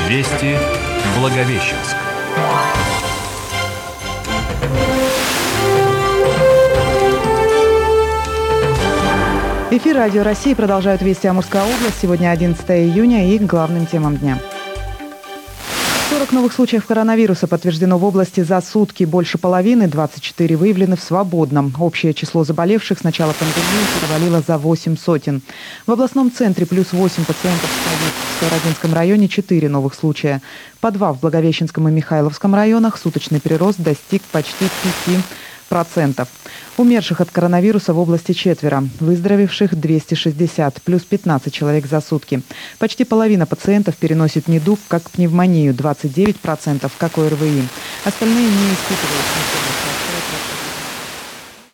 Вести Благовещенск. Эфир Радио России продолжают «Вести Амурская область». Сегодня 11 июня и к главным темам дня. 40 новых случаев коронавируса подтверждено в области за сутки. Больше половины, 24, выявлены в Свободном. Общее число заболевших с начала пандемии перевалило за 8 сотен. В областном центре плюс 8 пациентов с ковид. В Сковородинском районе 4 новых случая. По 2 в Благовещенском и Михайловском районах. Суточный прирост достиг почти 5%. Умерших от коронавируса в области 4, выздоровевших 260, плюс 15 человек за сутки. Почти половина пациентов переносит недуг, как пневмонию, 29%, как ОРВИ. Остальные не испытывают симптомов.